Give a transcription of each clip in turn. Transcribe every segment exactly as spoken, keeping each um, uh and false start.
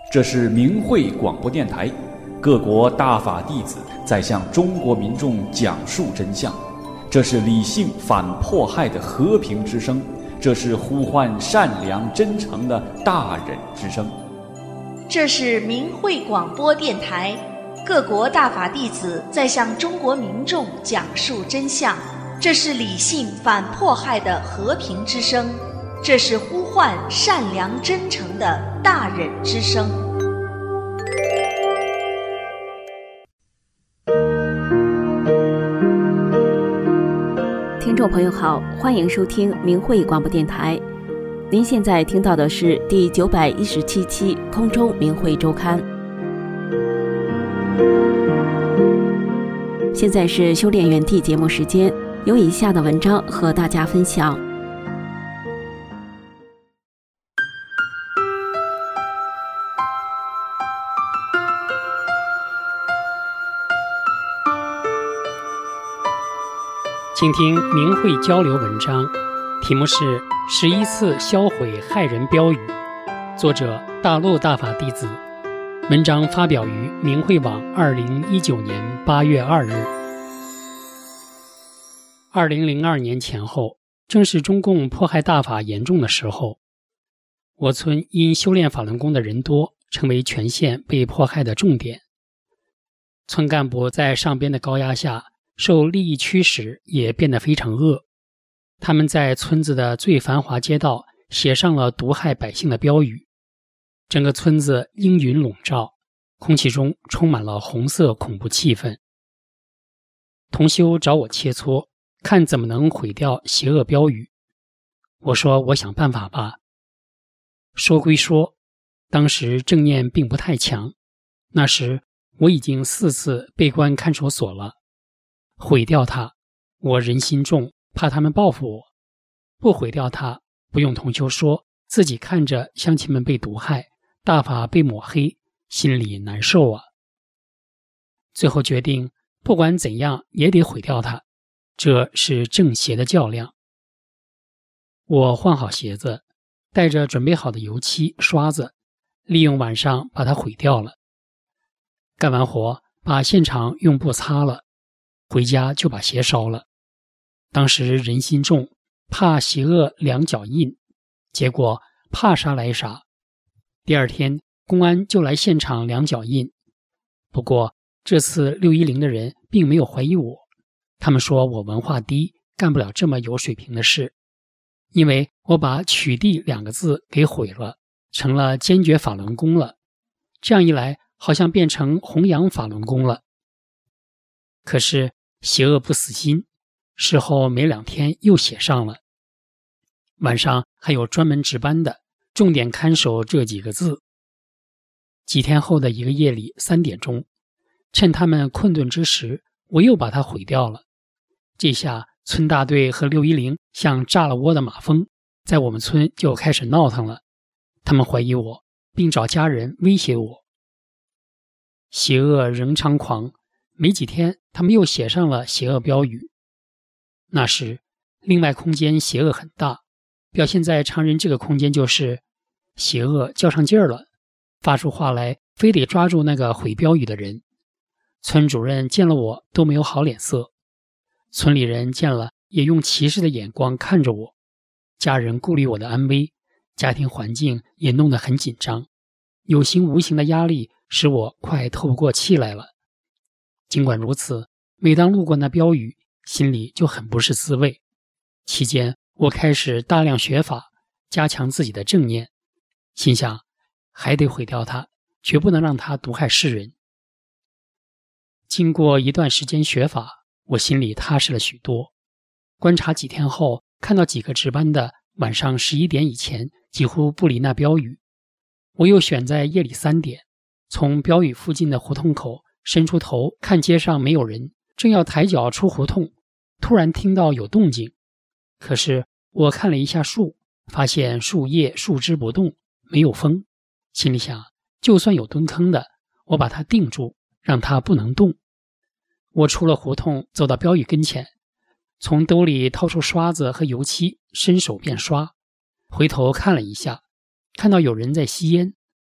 这是明慧广播电台，各国大法弟子在向中国民众讲述真相。这是理性反迫害的和平之声，这是呼唤善良真诚的大忍之声。 这是明慧广播电台，各国大法弟子在向中国民众讲述真相。这是理性反迫害的和平之声，这是呼唤善良真诚的大忍之声。 听众朋友好，欢迎收听明慧广播电台。您现在听到的是第九百一十七期空中明慧周刊。现在是修炼园地节目时间，有以下的文章和大家分享。 请听明慧交流文章，题目是十一次销毁害人标语，作者大陆大法弟子，文章发表于明慧网二零一九年八月二日。二零零二年前后，正是中共迫害大法严重的时候，我村因修炼法轮功的人多，成为全县被迫害的重点。村干部在上边的高压下，受利益驱使，也变得非常恶。他们在村子的最繁华街道写上了毒害百姓的标语，整个村子阴云笼罩，空气中充满了红色恐怖气氛。同修找我切磋，看怎么能毁掉邪恶标语。我说我想办法吧。说归说，当时正念并不太强，那时我已经四次被关看守所了。毁掉它，我人心重，怕他们报复我；不毁掉它，不用同修说，自己看着乡亲们被毒害，大法被抹黑，心里难受啊。最后决定，不管怎样也得毁掉它，这是正邪的较量。我换好鞋子，带着准备好的油漆、刷子，利用晚上把它毁掉了。干完活，把现场用布擦了。回家就把鞋烧了，当时人心重，怕邪恶两脚印，结果怕啥来啥。第二天公安就来现场量脚印，不过这次六一零的人并没有怀疑我，他们说我文化低，干不了这么有水平的事，因为我把取缔两个字给毁了，成了坚决法轮功了，这样一来好像变成弘扬法轮功了。可是邪恶不死心，事后没两天又写上了。晚上还有专门值班的，重点看守这几个字。几天后的一个夜里三点钟，趁他们困顿之时，我又把它毁掉了。这下村大队和六一零像炸了窝的马蜂，在我们村就开始闹腾了。他们怀疑我，并找家人威胁我。邪恶仍猖狂，没几天他们又写上了邪恶标语。那时另外空间邪恶很大，表现在常人这个空间就是邪恶较上劲儿了，发出话来非得抓住那个毁标语的人。村主任见了我都没有好脸色，村里人见了也用歧视的眼光看着我，家人顾虑我的安危，家庭环境也弄得很紧张，有形无形的压力使我快透不过气来了。尽管如此，每当路过那标语，心里就很不是滋味。期间我开始大量学法，加强自己的正念，心想还得毁掉它，绝不能让它毒害世人。经过一段时间学法，我心里踏实了许多。观察几天后，看到几个值班的晚上十一点以前几乎不理那标语，我又选在夜里三点，从标语附近的胡同口伸出头看街上没有人，正要抬脚出胡同，突然听到有动静。可是我看了一下树，发现树叶树枝不动，没有风，心里想就算有蹲坑的，我把它定住，让它不能动。我出了胡同，走到标语跟前，从兜里掏出刷子和油漆，伸手便刷。回头看了一下，看到有人在吸烟，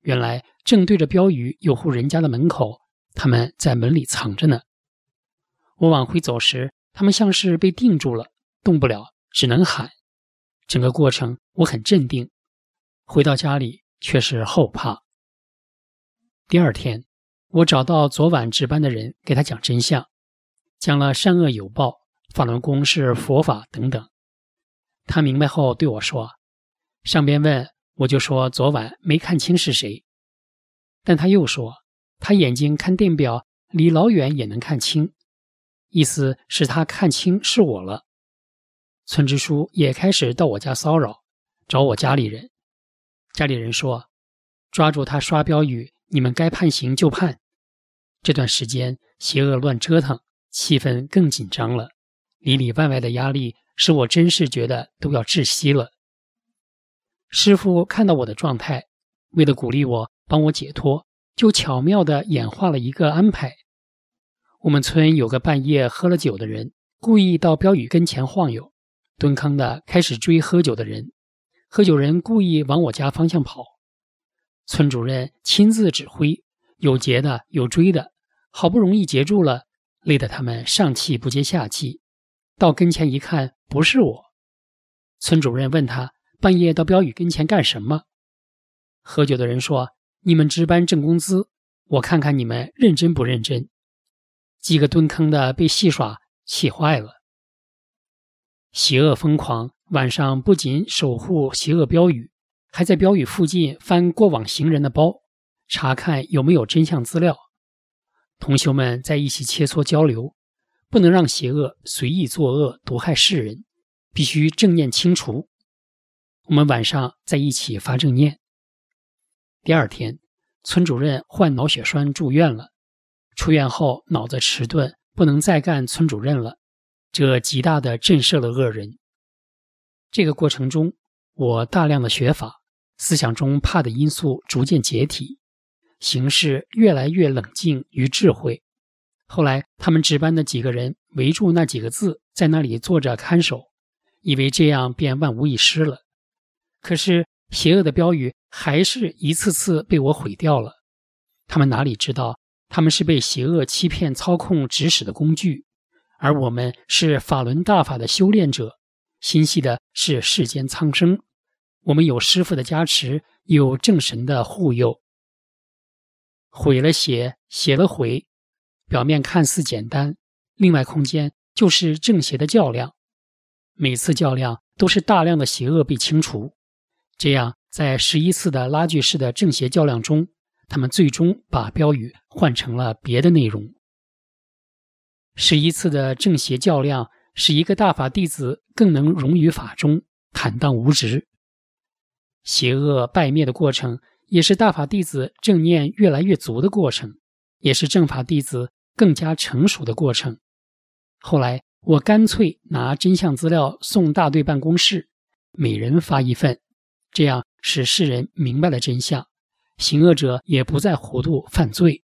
原来正对着标语有户人家的门口，他们在门里藏着呢。我往回走时，他们像是被定住了，动不了，只能喊。整个过程我很镇定，回到家里却是后怕。第二天，我找到昨晚值班的人，给他讲真相，讲了善恶有报，法轮功是佛法等等。他明白后对我说，上边问，我就说昨晚没看清是谁。但他又说，他眼睛看电表，离老远也能看清，意思是他看清是我了。村支书也开始到我家骚扰，找我家里人。家里人说，抓住他刷标语，你们该判刑就判。这段时间邪恶乱折腾，气氛更紧张了，里里外外的压力使我真是觉得都要窒息了。师父看到我的状态，为了鼓励我帮我解脱，就巧妙地演化了一个安排。我们村有个半夜喝了酒的人，故意到标语跟前晃悠，蹲坑的开始追喝酒的人，喝酒人故意往我家方向跑。村主任亲自指挥，有截的有追的，好不容易截住了，累得他们上气不接下气。到跟前一看，不是我。村主任问他，半夜到标语跟前干什么？喝酒的人说，你们值班挣工资，我看看你们认真不认真。几个蹲坑的被戏耍，气坏了。邪恶疯狂，晚上不仅守护邪恶标语，还在标语附近翻过往行人的包，查看有没有真相资料。同修们在一起切磋交流，不能让邪恶随意作恶，毒害世人，必须正念清除。我们晚上在一起发正念。第二天，村主任患脑血栓住院了，出院后脑子迟钝，不能再干村主任了，这极大地震慑了恶人。这个过程中，我大量的学法，思想中怕的因素逐渐解体，行事越来越冷静与智慧。后来他们值班的几个人围住那几个字，在那里坐着看守，以为这样便万无一失了。可是邪恶的标语还是一次次被我毁掉了。他们哪里知道，他们是被邪恶欺骗操控指使的工具，而我们是法轮大法的修炼者，心系的是世间苍生。我们有师父的加持，有正神的护佑。毁了邪，邪了毁，表面看似简单，另外空间就是正邪的较量。每次较量都是大量的邪恶被清除，这样在十一次的拉锯式的正邪较量中，他们最终把标语换成了别的内容。十一次的正邪较量使一个大法弟子更能融于法中，坦荡无执。邪恶败灭的过程，也是大法弟子正念越来越足的过程，也是正法弟子更加成熟的过程。后来我干脆拿真相资料送大队办公室，每人发一份，这样使世人明白了真相，行恶者也不再糊涂犯罪。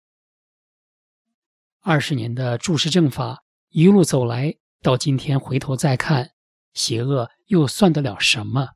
二十年的注释正法一路走来，到今天回头再看，邪恶又算得了什么？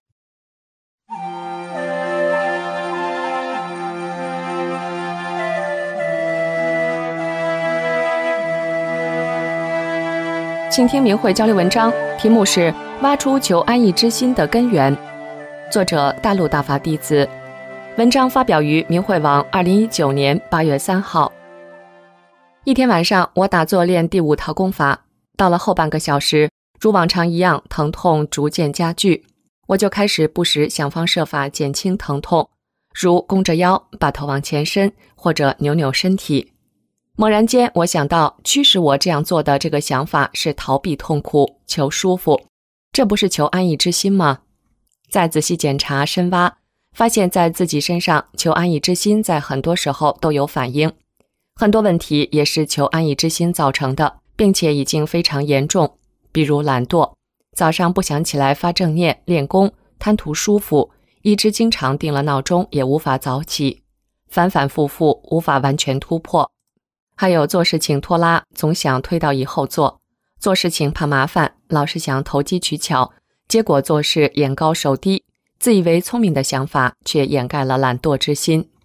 请听明慧交流文章，题目是挖出求安逸之心的根源，作者大陆大法弟子。文章发表于明慧网二零一九年八月三号。一天晚上，我打坐练第五套功法，到了后半个小时，如往常一样，疼痛逐渐加剧，我就开始不时想方设法减轻疼痛，如弓着腰，把头往前伸，或者扭扭身体。猛然间，我想到驱使我这样做的这个想法是逃避痛苦，求舒服，这不是求安逸之心吗？再仔细检查深挖，发现在自己身上求安逸之心在很多时候都有反应，很多问题也是求安逸之心造成的，并且已经非常严重。比如懒惰，早上不想起来发正念练功，贪图舒服，一直经常定了闹钟也无法早起，反反复复无法完全突破。还有做事情拖拉，总想推到以后做，做事情怕麻烦，老是想投机取巧，结果做事眼高手低，自以为聪明的想法却掩盖了懒惰之心。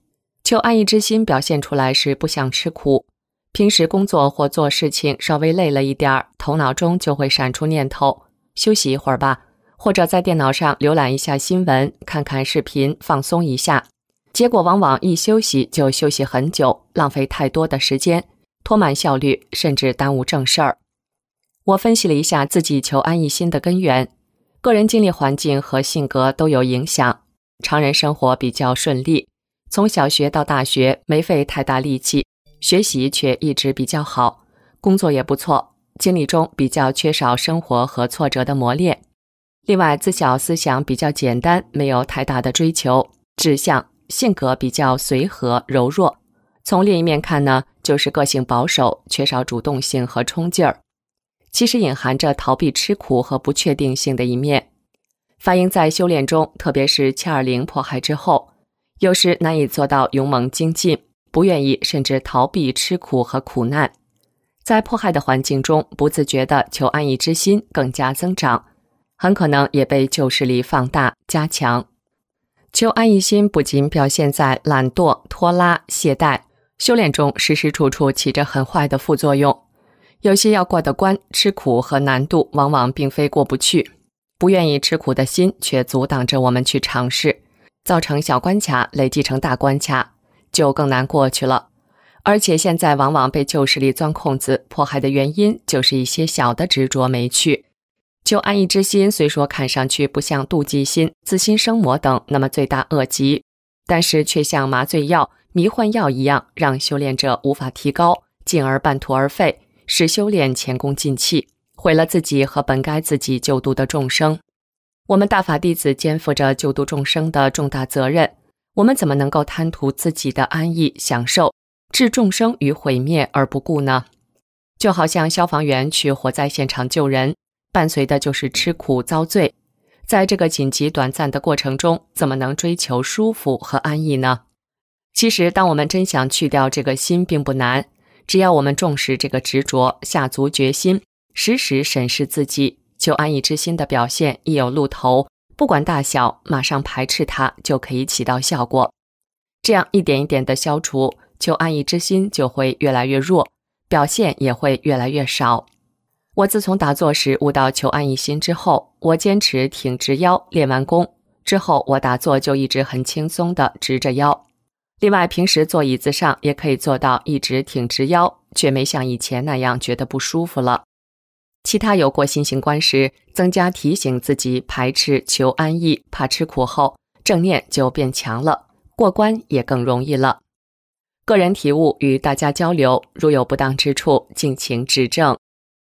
求安逸之心表现出来是不想吃苦，平时工作或做事情稍微累了一点，头脑中就会闪出念头，休息一会儿吧，或者在电脑上浏览一下新闻，看看视频，放松一下。结果往往一休息就休息很久，浪费太多的时间，拖慢效率，甚至耽误正事儿。我分析了一下自己求安逸心的根源，个人经历环境和性格都有影响。常人生活比较顺利，从小学到大学没费太大力气，学习却一直比较好，工作也不错，经历中比较缺少生活和挫折的磨练。另外，自小思想比较简单，没有太大的追求志向，性格比较随和柔弱。从另一面看呢，就是个性保守，缺少主动性和冲劲儿，其实隐含着逃避吃苦和不确定性的一面。反映在修炼中，特别是七二零迫害之后，有时难以做到勇猛精进，不愿意甚至逃避吃苦和苦难。在迫害的环境中，不自觉的求安逸之心更加增长，很可能也被旧势力放大加强。求安逸心不仅表现在懒惰、拖拉、懈怠，修炼中时时处处起着很坏的副作用。有些要过的关，吃苦和难度往往并非过不去，不愿意吃苦的心却阻挡着我们去尝试，造成小关卡累积成大关卡，就更难过去了。而且现在往往被旧势力钻空子，迫害的原因就是一些小的执着没去。求安逸之心虽说看上去不像妒忌心、自心生魔等那么罪大恶极，但是却像麻醉药、迷幻药一样，让修炼者无法提高，进而半途而废，使修炼前功尽弃，毁了自己和本该自己救度的众生。我们大法弟子肩负着救度众生的重大责任，我们怎么能够贪图自己的安逸享受，置众生于毁灭而不顾呢？就好像消防员去火灾现场救人，伴随的就是吃苦遭罪，在这个紧急短暂的过程中，怎么能追求舒服和安逸呢？其实当我们真想去掉这个心并不难，只要我们重视这个执着，下足决心，时时审视自己，求安逸之心的表现一有露头，不管大小，马上排斥它就可以起到效果。这样一点一点的消除，求安逸之心就会越来越弱，表现也会越来越少。我自从打坐时悟到求安逸心之后，我坚持挺直腰，练完功之后，我打坐就一直很轻松地直着腰。另外，平时坐椅子上也可以做到一直挺直腰，却没像以前那样觉得不舒服了。其他有过新型观时，增加提醒自己排斥求安逸，怕吃苦后，正念就变强了，过关也更容易了。个人体悟与大家交流，如有不当之处，敬请指正。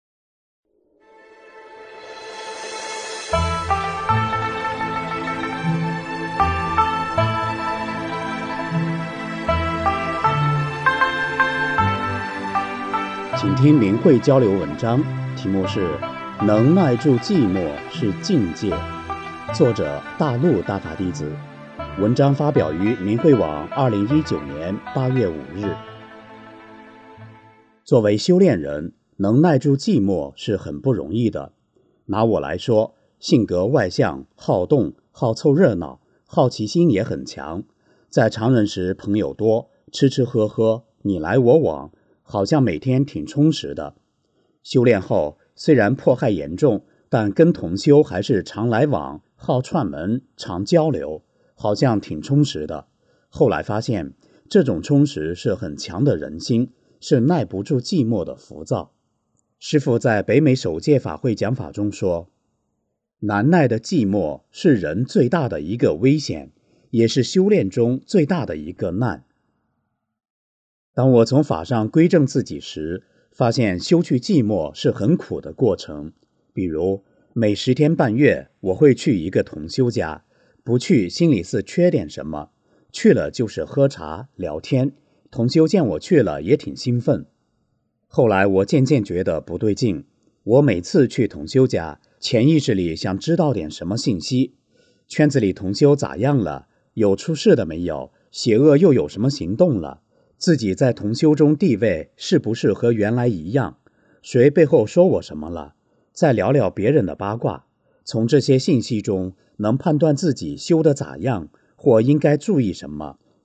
请听明慧交流文章，题目是《能耐住寂寞是境界》，作者大陆大法弟子。文章发表于明慧网二零一九年八月五日。作为修炼人，能耐住寂寞是很不容易的。拿我来说，性格外向、好动、好凑热闹，好奇心也很强。在常人时朋友多，吃吃喝喝，你来我往，好像每天挺充实的。修炼后，虽然迫害严重，但跟同修还是常来往，好串门，常交流，好像挺充实的。后来发现，这种充实是很强的人心，是耐不住寂寞的浮躁。师父在北美首届法会讲法中说，难耐的寂寞是人最大的一个危险，也是修炼中最大的一个难。当我从法上归正自己时，发现修去寂寞是很苦的过程。比如每十天半月，我会去一个同修家，不去心里似缺点什么，去了就是喝茶聊天，同修见我去了也挺兴奋。后来我渐渐觉得不对劲，我每次去同修家，潜意识里想知道点什么信息，圈子里同修咋样了，有出事的没有，邪恶又有什么行动了，自己在同修中地位是不是和原来一样，谁背后说我什么了，再聊聊别人的八卦，从这些信息中能判断自己修得咋样，或应该注意什么，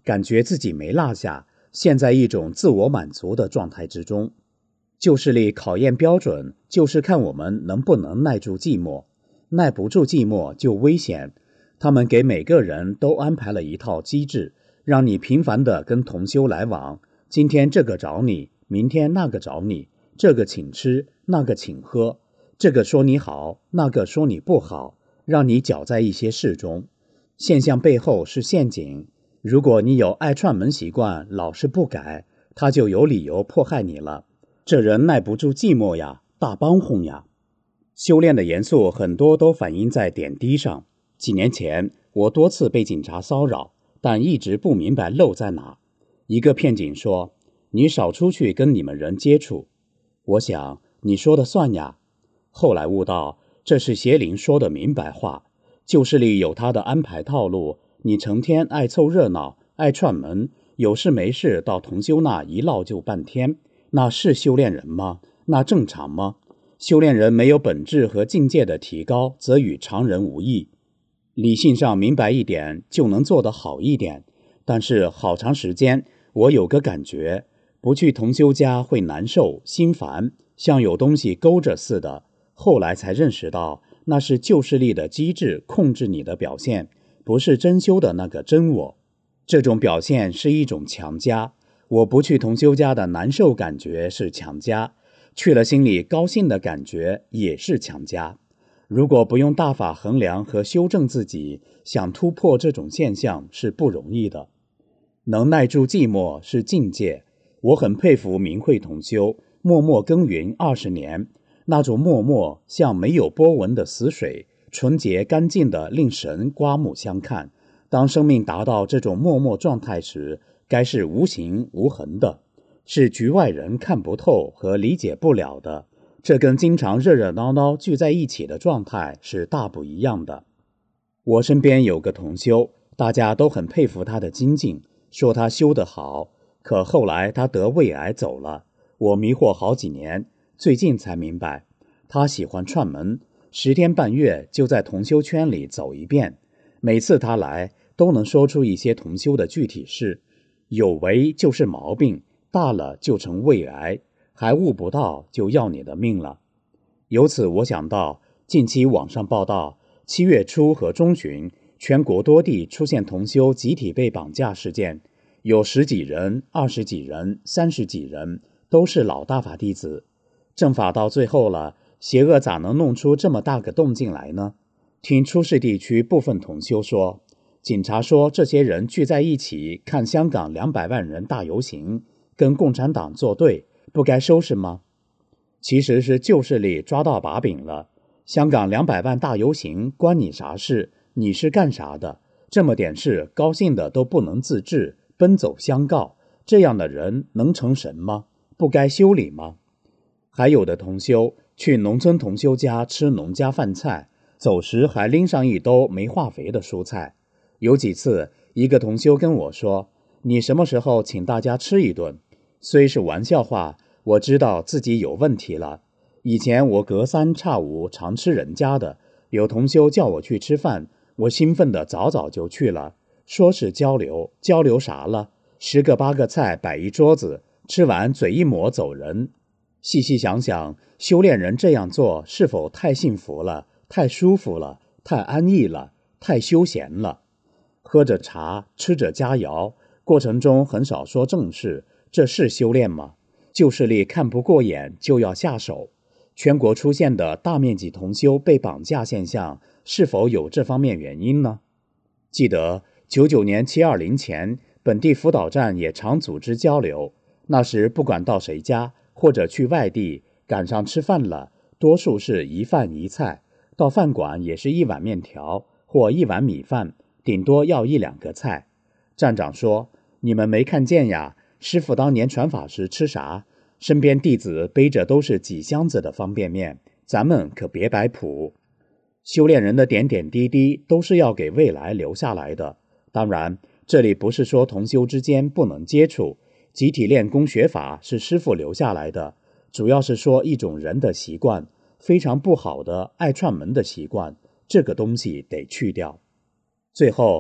感觉自己没落下，陷在一种自我满足的状态之中。旧势力考验标准就是看我们能不能耐住寂寞，耐不住寂寞就危险。他们给每个人都安排了一套机制，让你频繁地跟同修来往，今天这个找你，明天那个找你，这个请吃，那个请喝，这个说你好，那个说你不好，让你搅在一些事中。现象背后是陷阱，如果你有爱串门习惯，老是不改，他就有理由迫害你了。这人耐不住寂寞呀，大帮轰呀。修炼的严肃很多都反映在点滴上。几年前，我多次被警察骚扰，但一直不明白漏在哪。一个骗警说：“你少出去跟你们人接触。”我想，你说的算呀。后来悟到，这是邪灵说的明白话。旧势力有他的安排套路，你成天爱凑热闹，爱串门，有事没事到同修那一唠就半天，那是修炼人吗？那正常吗？修炼人没有本质和境界的提高，则与常人无异。理性上明白一点，就能做得好一点。但是好长时间，我有个感觉，不去同修家会难受、心烦，像有东西勾着似的。后来才认识到，那是旧势力的机制控制你的表现，不是真修的那个真我。这种表现是一种强加。我不去同修家的难受感觉是强加，去了心里高兴的感觉也是强加。如果不用大法衡量和修正自己，想突破这种现象是不容易的。能耐住寂寞是境界。我很佩服明慧同修，默默耕耘二十年，那种默默像没有波纹的死水，纯洁干净的令神刮目相看。当生命达到这种默默状态时，该是无形无痕的，是局外人看不透和理解不了的。这跟经常热热闹闹聚在一起的状态是大不一样的。我身边有个同修，大家都很佩服他的精进，说他修得好，可后来他得胃癌走了。我迷惑好几年，最近才明白，他喜欢串门，十天半月就在同修圈里走一遍，每次他来都能说出一些同修的具体事，有为就是毛病，大了就成胃癌，还悟不到就要你的命了。由此我想到，近期网上报道，七月初和中旬，全国多地出现同修集体被绑架事件，有十几人、二十几人、三十几人，都是老大法弟子。正法到最后了，邪恶咋能弄出这么大个动静来呢？听出事地区部分同修说，警察说这些人聚在一起看香港两百万人大游行，跟共产党作对，不该收拾吗？其实是旧势力抓到把柄了。香港两百万大游行关你啥事？你是干啥的？这么点事高兴的都不能自制，奔走相告，这样的人能成神吗？不该修理吗？还有的同修去农村同修家吃农家饭菜，走时还拎上一兜没化肥的蔬菜。有几次一个同修跟我说，你什么时候请大家吃一顿？虽是玩笑话，我知道自己有问题了。以前我隔三差五常吃人家的，有同修叫我去吃饭，我兴奋的早早就去了，说是交流，交流啥了？十个八个菜摆一桌子，吃完嘴一抹走人。细细想想，修炼人这样做是否太幸福了，太舒服了，太安逸了，太休闲了？喝着茶，吃着佳肴，过程中很少说正事，这是修炼吗？旧势力看不过眼就要下手。全国出现的大面积同修被绑架现象，是否有这方面原因呢？记得九九年七二零前，本地辅导站也常组织交流，那时不管到谁家或者去外地，赶上吃饭了，多数是一饭一菜，到饭馆也是一碗面条或一碗米饭，顶多要一两个菜。站长说，你们没看见呀，师父当年传法时吃啥？身边弟子背着都是几箱子的方便面，咱们可别摆谱。修炼人的点点滴滴都是要给未来留下来的。当然，这里不是说同修之间不能接触，集体练功学法是师父留下来的，主要是说一种人的习惯，非常不好的爱串门的习惯，这个东西得去掉。最后，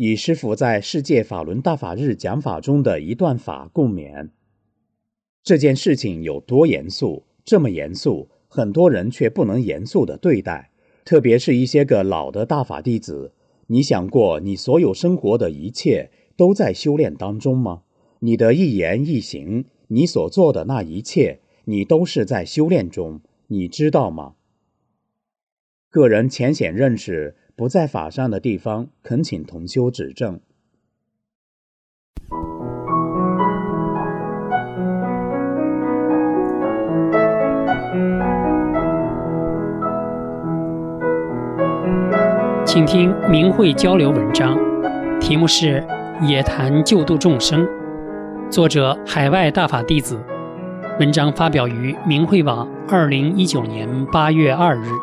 以师父在世界法轮大法日讲法中的一段法共勉。这件事情有多严肃，这么严肃，很多人却不能严肃地对待，特别是一些个老的大法弟子。你想过你所有生活的一切都在修炼当中吗？你的一言一行，你所做的那一切，你都是在修炼中，你知道吗？个人浅显认识不在法上的地方，恳请同修指正。 请听明慧交流文章，题目是《也谈救度众生》，作者海外大法弟子，文章发表于明慧网二零一九年八月二日。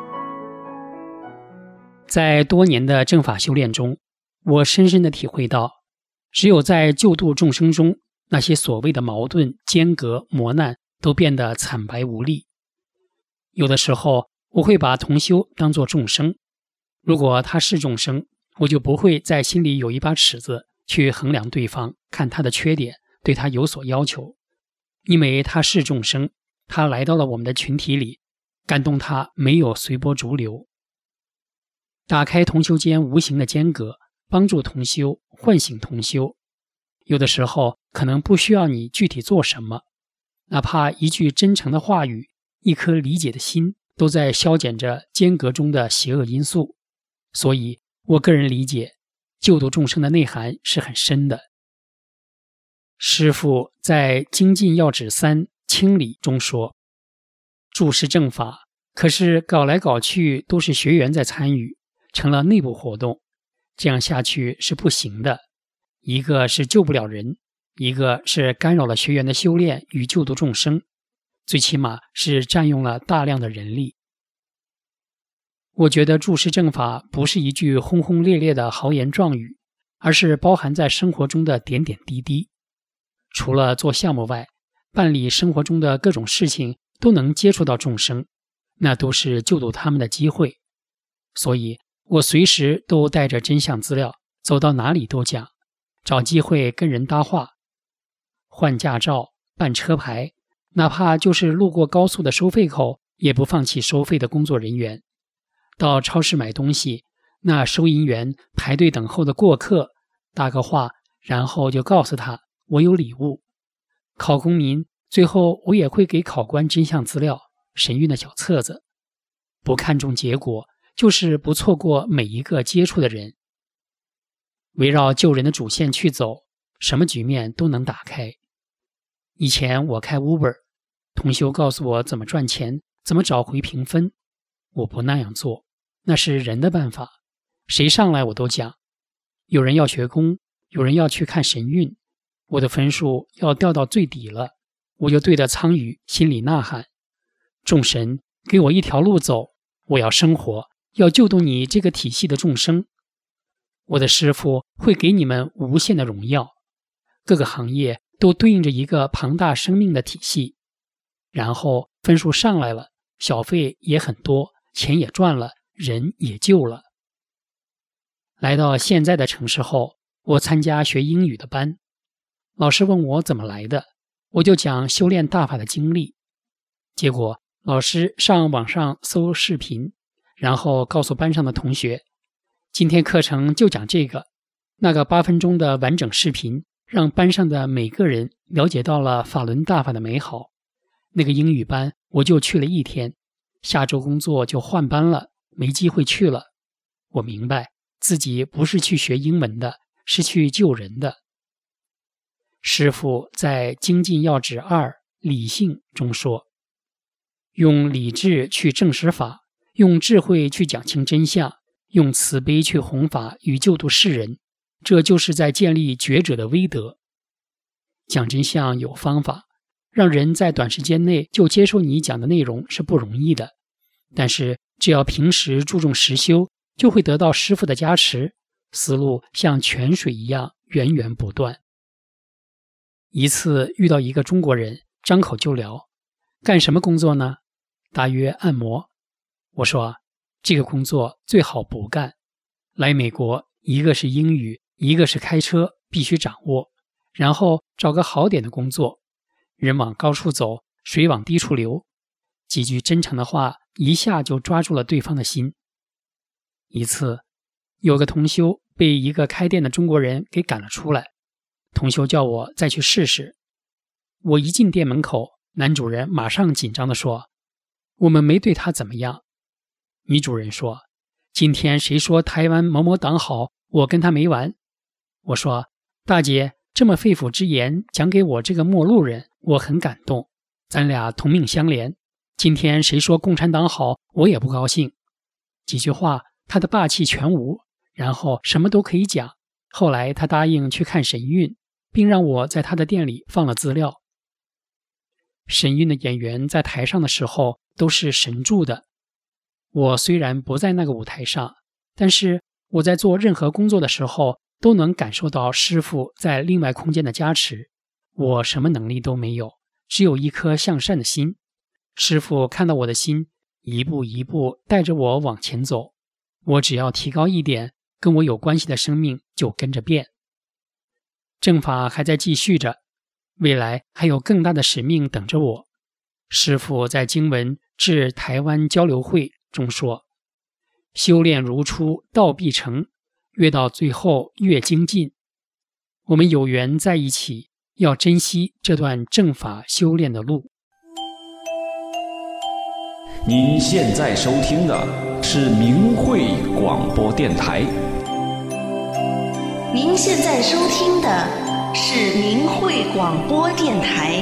在多年的正法修炼中，我深深地体会到，只有在救度众生中，那些所谓的矛盾、间隔、磨难都变得惨白无力。有的时候，我会把同修当作众生，如果他是众生，我就不会在心里有一把尺子去衡量对方，看他的缺点，对他有所要求。因为他是众生，他来到了我们的群体里，感动他没有随波逐流。打开同修间无形的间隔，帮助同修，唤醒同修。有的时候可能不需要你具体做什么，哪怕一句真诚的话语，一颗理解的心，都在消减着间隔中的邪恶因素。所以我个人理解，救度众生的内涵是很深的。师父在精进要旨三清理中说，注释正法，可是搞来搞去都是学员在参与，成了内部活动，这样下去是不行的。一个是救不了人，一个是干扰了学员的修炼与救度众生，最起码是占用了大量的人力。我觉得注释正法不是一句轰轰烈烈的豪言壮语，而是包含在生活中的点点滴滴。除了做项目外，办理生活中的各种事情都能接触到众生，那都是救度他们的机会。所以我随时都带着真相资料，走到哪里都讲，找机会跟人搭话。换驾照、办车牌，哪怕就是路过高速的收费口，也不放弃收费的工作人员。到超市买东西，那收银员排队等候的过客，搭个话，然后就告诉他我有礼物。考公民，最后我也会给考官真相资料、神韵的小册子。不看重结果，就是不错过每一个接触的人。围绕救人的主线去走，什么局面都能打开。以前我开 Uber， 同修告诉我怎么赚钱，怎么找回评分，我不那样做，那是人的办法，谁上来我都讲。有人要学功，有人要去看神韵，我的分数要掉到最底了，我就对着苍宇心里呐喊，众神给我一条路走，我要生活，要救度你这个体系的众生。我的师父会给你们无限的荣耀，各个行业都对应着一个庞大生命的体系，然后分数上来了，小费也很多，钱也赚了，人也救了。来到现在的城市后，我参加学英语的班，老师问我怎么来的，我就讲修炼大法的经历。结果老师上网上搜视频，然后告诉班上的同学，今天课程就讲这个。那个八分钟的完整视频让班上的每个人了解到了法轮大法的美好。那个英语班我就去了一天，下周工作就换班了，没机会去了。我明白自己不是去学英文的，是去救人的。师父在精进要旨二理性中说，用理智去证实法，用智慧去讲清真相，用慈悲去弘法与救度世人，这就是在建立觉者的威德。讲真相有方法，让人在短时间内就接受你讲的内容是不容易的，但是只要平时注重实修，就会得到师父的加持，思路像泉水一样源源不断。一次遇到一个中国人，张口就聊，干什么工作呢？大约按摩。我说，这个工作最好不干。来美国，一个是英语， 一个是开车必须掌握，然后找个好点的工作，人往高处走，水往低处流，几句真诚的话一下就抓住了对方的心。一次，有个同修被一个开店的中国人给赶了出来，同修叫我再去试试。我一进店门口，男主人马上紧张地说：“我们没对他怎么样。”女主人说：“今天谁说台湾某某党好，我跟他没完。”我说：“大姐，这么肺腑之言讲给我这个陌路人，我很感动，咱俩同命相连。今天谁说共产党好，我也不高兴。”几句话他的霸气全无，然后什么都可以讲。后来他答应去看神韵，并让我在他的店里放了资料。神韵的演员在台上的时候都是神助的，我虽然不在那个舞台上，但是我在做任何工作的时候都能感受到师父在另外空间的加持。我什么能力都没有，只有一颗向善的心。师父看到我的心，一步一步带着我往前走，我只要提高一点，跟我有关系的生命就跟着变。正法还在继续着，未来还有更大的使命等着我。师父在经文致台湾交流会中说：“修炼如初，道必成，越到最后越精进。”我们有缘在一起，要珍惜这段正法修炼的路。 您现在收听的是明慧广播电台。 您现在收听的是明慧广播电台。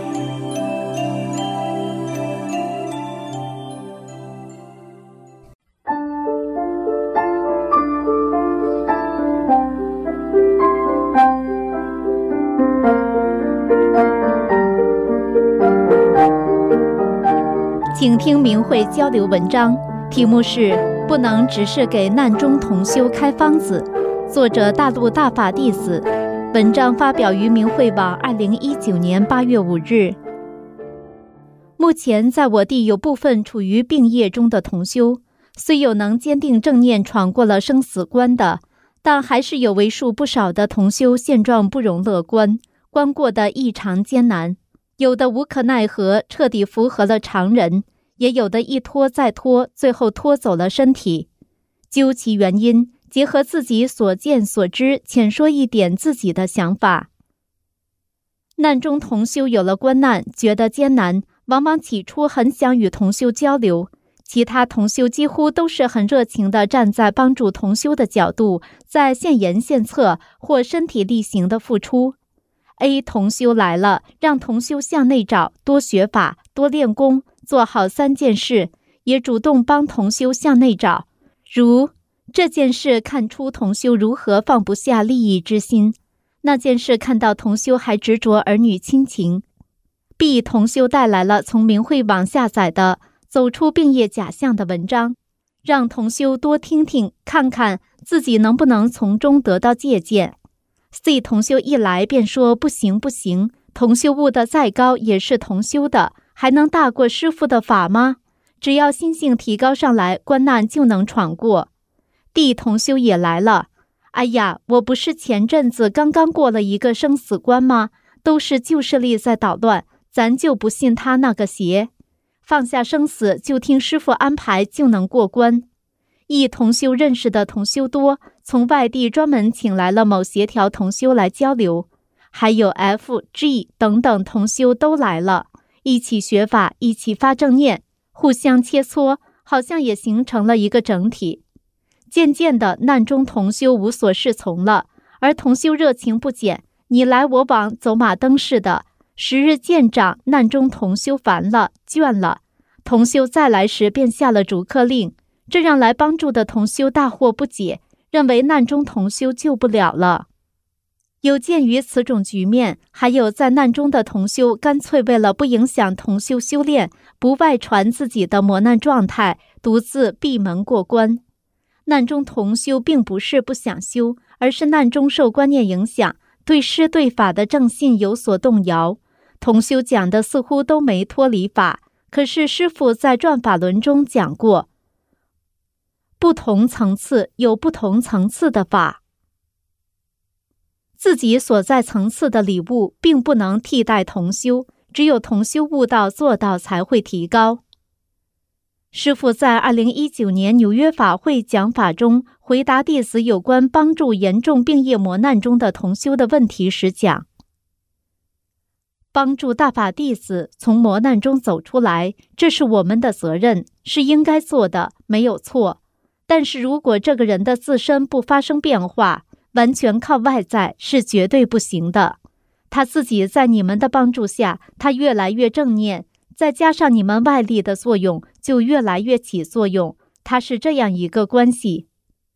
请听明慧交流文章，题目是“不能只是给难中同修开方子”，作者大陆大法弟子。文章发表于明慧网二零一九年八月五日。目前在我地有部分处于病业中的同修，虽有能坚定正念闯过了生死关的，但还是有为数不少的同修现状不容乐观，关过得异常艰难。有的无可奈何，彻底符合了常人，也有的一拖再拖，最后拖走了身体。究其原因，结合自己所见所知，浅说一点自己的想法。难中同修有了关难，觉得艰难，往往起初很想与同修交流，其他同修几乎都是很热情地站在帮助同修的角度，在献言献策或身体力行的付出。A 同修来了，让同修向内找，多学法，多练功，做好三件事，也主动帮同修向内找。如这件事看出同修如何放不下利益之心，那件事看到同修还执着儿女亲情。 B 同修带来了从明慧网下载的走出病业假象的文章，让同修多听听看看自己能不能从中得到借鉴。C 同修一来便说不行不行，同修悟得再高也是同修的，还能大过师父的法吗？只要心性提高上来，关难就能闯过。 D 同修也来了，哎呀，我不是前阵子刚刚过了一个生死关吗？都是旧势力在捣乱，咱就不信他那个邪。放下生死，就听师父安排，就能过关。E 同修认识的同修多，从外地专门请来了某协调同修来交流，还有 F、G 等等同修都来了，一起学法，一起发正念，互相切磋，好像也形成了一个整体。渐渐的，难中同修无所适从了，而同修热情不减，你来我往，走马灯似的。时日渐长，难中同修烦了，倦了，同修再来时便下了逐客令，这让来帮助的同修大惑不解，认为难中同修救不了了。有鉴于此种局面，还有在难中的同修干脆为了不影响同修修炼，不外传自己的磨难状态，独自闭门过关。难中同修并不是不想修，而是难中受观念影响，对师对法的正信有所动摇。同修讲的似乎都没脱离法，可是师父在转法轮中讲过，不同层次有不同层次的法。 自己所在层次的礼物并不能替代同修，只有同修悟道做到才会提高。师父在二零一九年纽约法会讲法中回答弟子有关帮助严重病业磨难中的同修的问题时讲，帮助大法弟子从磨难中走出来，这是我们的责任，是应该做的，没有错。但是如果这个人的自身不发生变化，完全靠外在是绝对不行的。他自己在你们的帮助下，他越来越正念，再加上你们外力的作用，就越来越起作用。它是这样一个关系。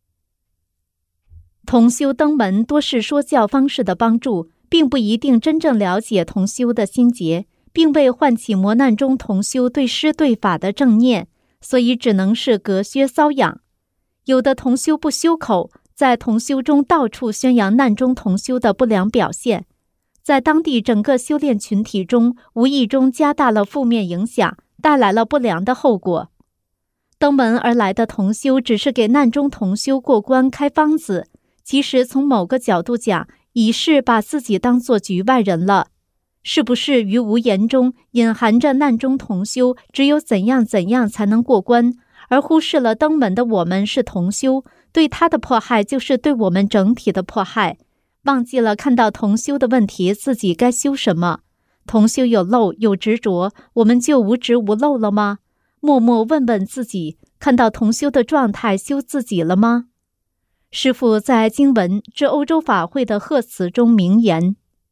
同修登门多是说教方式的帮助，并不一定真正了解同修的心结，并未唤起磨难中同修对师对法的正念，所以只能是隔靴搔痒。有的同修不修口，在同修中到处宣扬难中同修的不良表现，在当地整个修炼群体中无意中加大了负面影响，带来了不良的后果。登门而来的同修只是给难中同修过关开方子，其实从某个角度讲，已是把自己当作局外人了。是不是于无言中隐含着难中同修只有怎样怎样才能过关，而忽视了登门的我们是同修，对他的迫害就是对我们整体的迫害，忘记了看到同修的问题自己该修什么。同修有漏有执着，我们就无执无漏了吗？默默问问自己，看到同修的状态修自己了吗？师父在经文至欧洲法会的贺词中明言，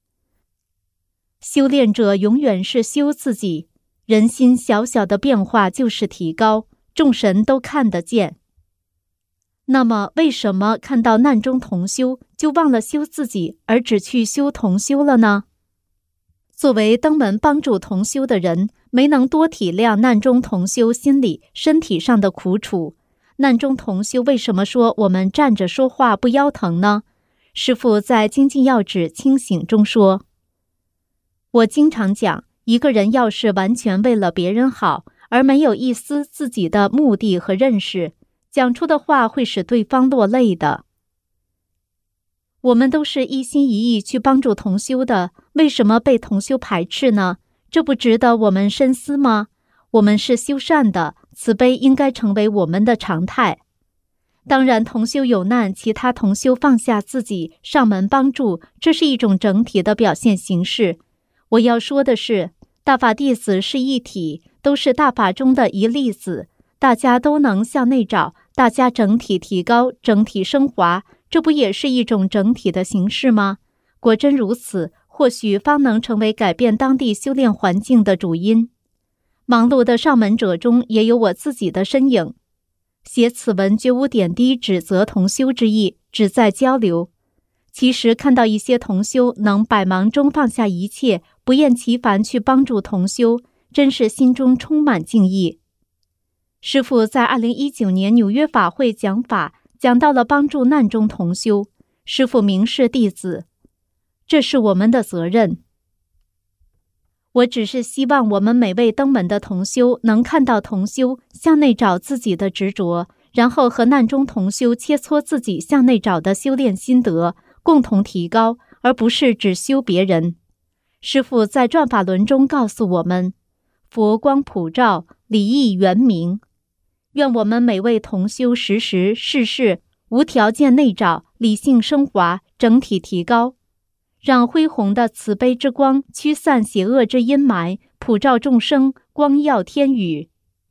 修炼者永远是修自己，人心小小的变化就是提高，众神都看得见。那么为什么看到难中同修就忘了修自己，而只去修同修了呢？作为登门帮助同修的人，没能多体谅难中同修心理身体上的苦楚。难中同修为什么说我们站着说话不腰疼呢？师父在精进要旨清醒中说，我经常讲，一个人要是完全为了别人好，而没有一丝自己的目的和认识，讲出的话会使对方落泪的。我们都是一心一意去帮助同修的，为什么被同修排斥呢？这不值得我们深思吗？我们是修善的，慈悲应该成为我们的常态。当然，同修有难，其他同修放下自己上门帮助，这是一种整体的表现形式。我要说的是，大法弟子是一体，都是大法中的一粒子，大家都能向内找，大家整体提高，整体升华，这不也是一种整体的形式吗？果真如此，或许方能成为改变当地修炼环境的主因。忙碌的上门者中也有我自己的身影。写此文绝无点滴指责同修之意，只在交流。其实看到一些同修能百忙中放下一切，不厌其烦去帮助同修，真是心中充满敬意。师父在二零一九年纽约法会讲法，讲到了帮助难中同修。师父明示弟子，这是我们的责任。我只是希望我们每位登门的同修能看到同修向内找自己的执着，然后和难中同修切磋自己向内找的修炼心得，共同提高，而不是只修别人。师父在转法轮中告诉我们，佛光普照，理义圆明。愿我们每位同修时时事事无条件内找，理性升华，整体提高，让恢宏的慈悲之光驱散邪恶之阴霾，普照众生，光耀天宇。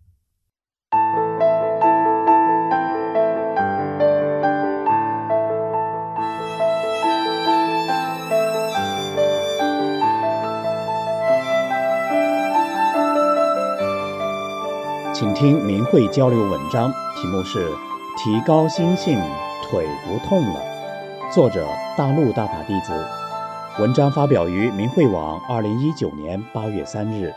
请听明慧交流文章，题目是提高心性，腿不痛了。作者大陆大法弟子。文章发表于明慧网二零一九年八月三日。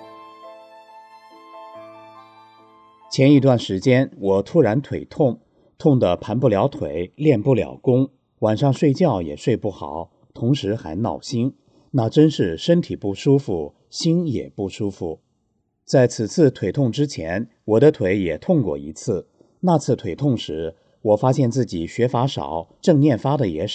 前一段时间我突然腿痛，痛得盘不了腿，练不了功，晚上睡觉也睡不好，同时还闹心，那真是身体不舒服，心也不舒服。在此次腿痛之前，我的腿也痛过一次。那次腿痛时，我发现自己学法少，正念发的也少，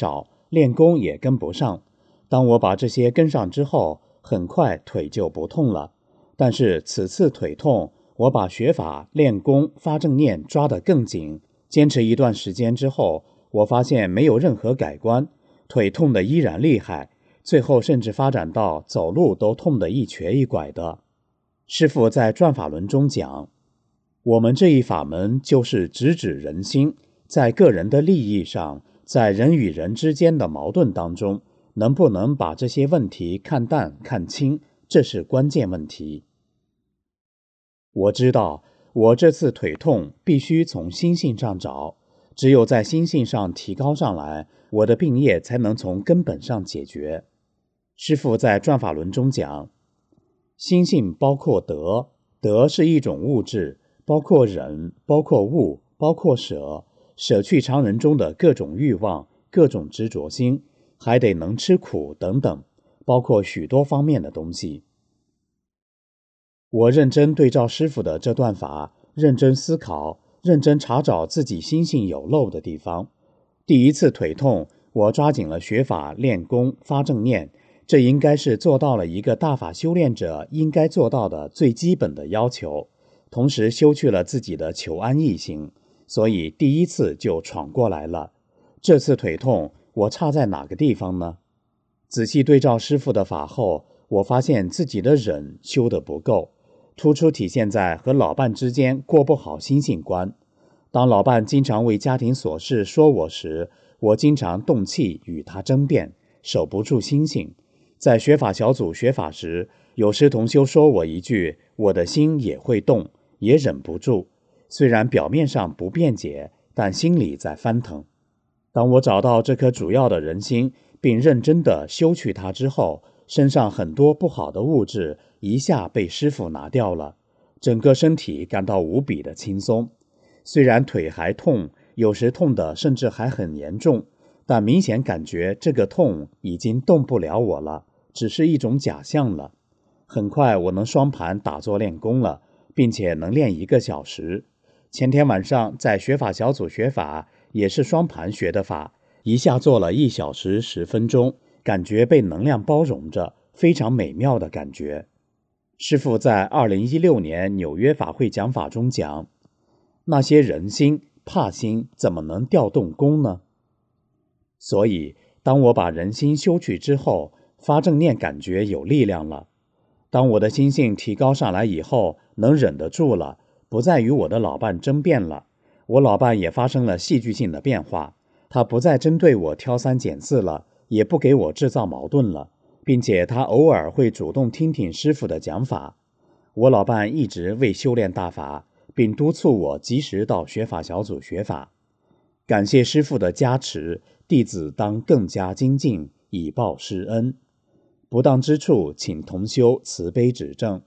练功也跟不上。当我把这些跟上之后，很快腿就不痛了。但是此次腿痛，我把学法、练功、发正念抓得更紧。坚持一段时间之后，我发现没有任何改观，腿痛得依然厉害，最后甚至发展到走路都痛得一瘸一拐的。师父在转法轮中讲，我们这一法门就是直指人心，在个人的利益上，在人与人之间的矛盾当中，能不能把这些问题看淡看清，这是关键问题。我知道我这次腿痛必须从心性上找，只有在心性上提高上来，我的病业才能从根本上解决。师父在转法轮中讲，心性包括德，德是一种物质，包括忍，包括悟，包括舍，舍去常人中的各种欲望、各种执着心，还得能吃苦等等，包括许多方面的东西。我认真对照师父的这段法，认真思考，认真查找自己心性有漏的地方。第一次腿痛，我抓紧了学法、练功、发正念，这应该是做到了一个大法修炼者应该做到的最基本的要求，同时修去了自己的求安逸心，所以第一次就闯过来了。这次腿痛，我差在哪个地方呢？仔细对照师父的法后，我发现自己的忍修得不够，突出体现在和老伴之间过不好心性关。当老伴经常为家庭琐事说我时，我经常动气与他争辩，守不住心性。在学法小组学法时，有时同修说我一句，我的心也会动，也忍不住。虽然表面上不辩解，但心里在翻腾。当我找到这颗主要的人心，并认真地修去它之后，身上很多不好的物质一下被师父拿掉了，整个身体感到无比的轻松。虽然腿还痛，有时痛的甚至还很严重，但明显感觉这个痛已经动不了我了，只是一种假象了。很快我能双盘打坐练功了，并且能练一个小时。前天晚上在学法小组学法，也是双盘学的法，一下做了一小时十分钟，感觉被能量包容着，非常美妙的感觉。师父在二零一六年纽约法会讲法中讲，那些人心、怕心怎么能调动功呢？所以当我把人心修去之后，发正念感觉有力量了。当我的心性提高上来以后，能忍得住了，不再与我的老伴争辩了。我老伴也发生了戏剧性的变化，他不再针对我挑三拣四了，也不给我制造矛盾了，并且他偶尔会主动听听师父的讲法。我老伴一直为修炼大法，并督促我及时到学法小组学法。感谢师父的加持，弟子当更加精进，以报师恩。不当之处，请同修慈悲指正。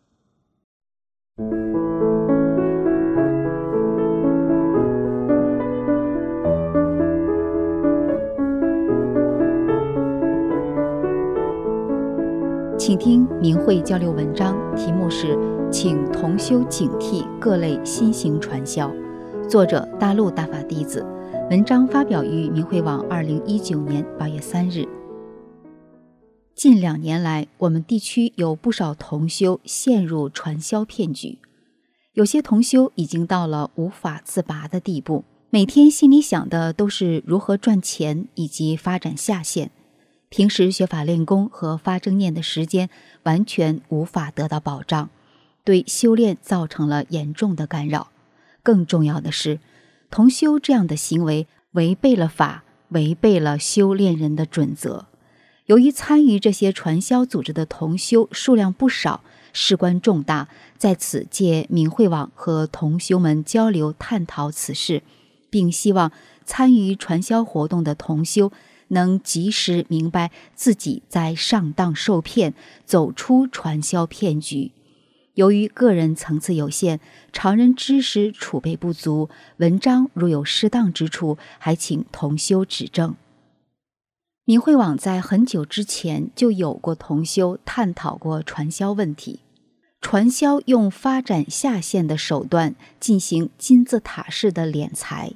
请听明慧交流文章，题目是请同修警惕各类新型传销，作者大陆大法弟子，文章发表于明慧网二零一九年八月三日。近两年来，我们地区有不少同修陷入传销骗局，有些同修已经到了无法自拔的地步，每天心里想的都是如何赚钱以及发展下线，平时学法练功和发正念的时间完全无法得到保障，对修炼造成了严重的干扰。更重要的是，同修这样的行为违背了法，违背了修炼人的准则。由于参与这些传销组织的同修数量不少，事关重大，在此借明慧网和同修们交流探讨此事，并希望参与传销活动的同修能及时明白自己在上当受骗，走出传销骗局。由于个人层次有限，常人知识储备不足，文章如有适当之处，还请同修指正。明慧网在很久之前就有过同修探讨过传销问题。传销用发展下线的手段进行金字塔式的敛财，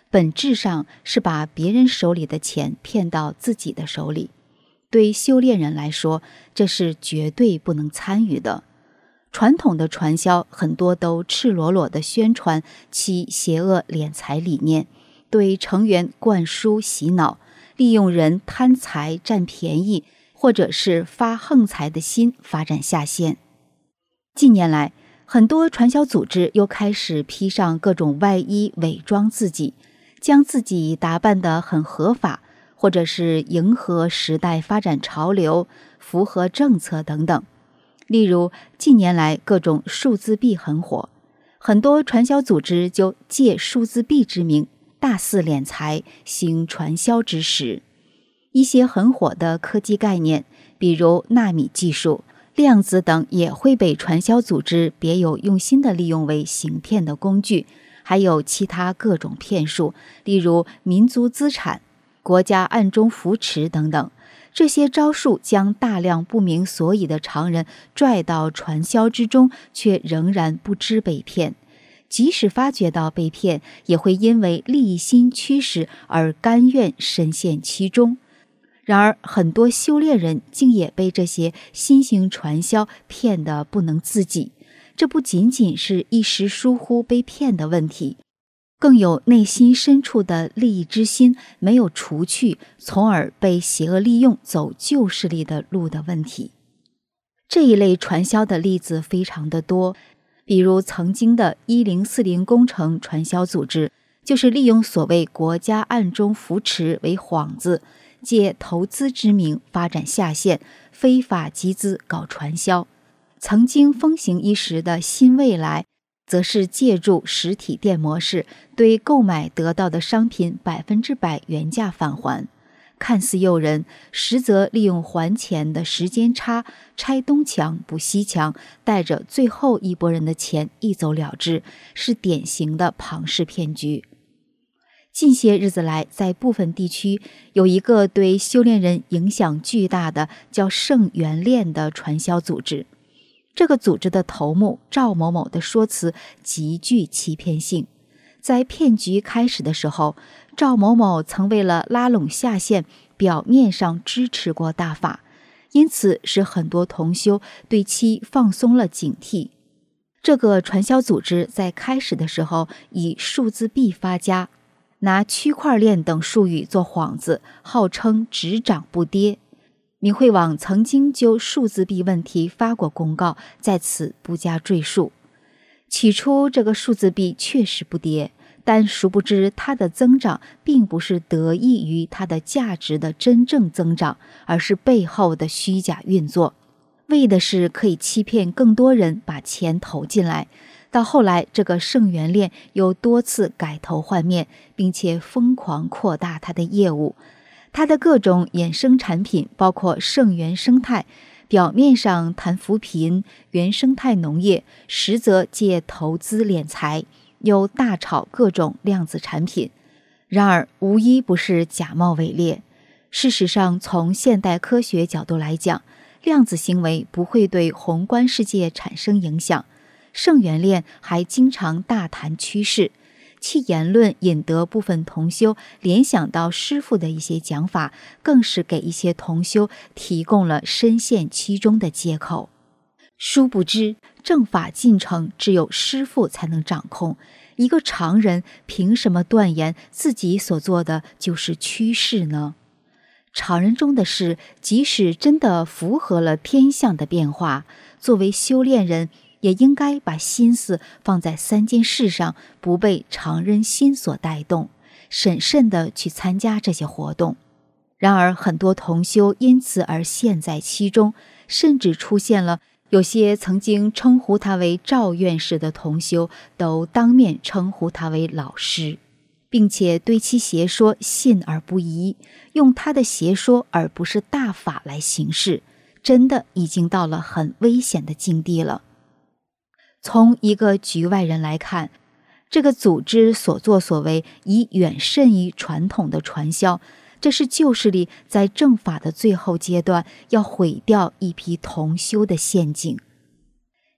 本质上是把别人手里的钱骗到自己的手里。对修炼人来说，这是绝对不能参与的。传统的传销很多都赤裸裸地宣传其邪恶敛财理念，对成员灌输洗脑，利用人贪财占便宜或者是发横财的心发展下线。近年来，很多传销组织又开始披上各种外衣，伪装自己，将自己打扮得很合法，或者是迎合时代发展潮流，符合政策等等。例如，近年来各种数字币很火，很多传销组织就借数字币之名，大肆敛财，行传销之实。一些很火的科技概念，比如纳米技术、量子等，也会被传销组织别有用心地利用为行骗的工具。还有其他各种骗术，例如民族资产、国家暗中扶持等等。这些招数将大量不明所以的常人拽到传销之中，却仍然不知被骗。即使发觉到被骗，也会因为利益心驱使而甘愿深陷其中。然而，很多修炼人竟也被这些新型传销骗得不能自己。这不仅仅是一时疏忽被骗的问题，更有内心深处的利益之心没有除去，从而被邪恶利用走旧势力的路的问题。这一类传销的例子非常的多，比如曾经的一零四零工程传销组织，就是利用所谓国家暗中扶持为幌子，借投资之名发展下线，非法集资搞传销。曾经风行一时的新未来，则是借助实体店模式，对购买得到的商品百分之百原价返还，看似诱人，实则利用还钱的时间差，拆东墙补西墙，带着最后一拨人的钱一走了之，是典型的庞氏骗局。近些日子来，在部分地区有一个对修炼人影响巨大的叫圣元炼的传销组织。这个组织的头目赵某某的说辞极具欺骗性。在骗局开始的时候，赵某某曾为了拉拢下线，表面上支持过大法，因此使很多同修对其放松了警惕。这个传销组织在开始的时候以数字币发家，拿区块链等术语做幌子，号称只涨不跌。明慧网曾经就数字币问题发过公告，在此不加赘述。起初这个数字币确实不跌，但殊不知它的增长并不是得益于它的价值的真正增长，而是背后的虚假运作，为的是可以欺骗更多人把钱投进来。到后来，这个圣元炼又多次改头换面，并且疯狂扩大它的业务。它的各种衍生产品包括圣元生态，表面上谈扶贫、原生态农业，实则借投资敛财，又大炒各种量子产品。然而，无一不是假冒伪劣。事实上，从现代科学角度来讲，量子行为不会对宏观世界产生影响。圣元炼还经常大谈趋势，其言论引得部分同修联想到师父的一些讲法，更是给一些同修提供了深陷其中的借口。殊不知，正法进程只有师父才能掌控，一个常人凭什么断言自己所做的就是趋势呢？常人中的事，即使真的符合了偏向的变化，作为修炼人，也应该把心思放在三件事上，不被常人心所带动，审慎地去参加这些活动。然而，很多同修因此而陷在其中，甚至出现了有些曾经称呼他为赵院士的同修，都当面称呼他为老师，并且对其邪说信而不疑，用他的邪说而不是大法来行事，真的已经到了很危险的境地了。从一个局外人来看，这个组织所作所为已远甚于传统的传销，这是旧势力在正法的最后阶段要毁掉一批同修的陷阱。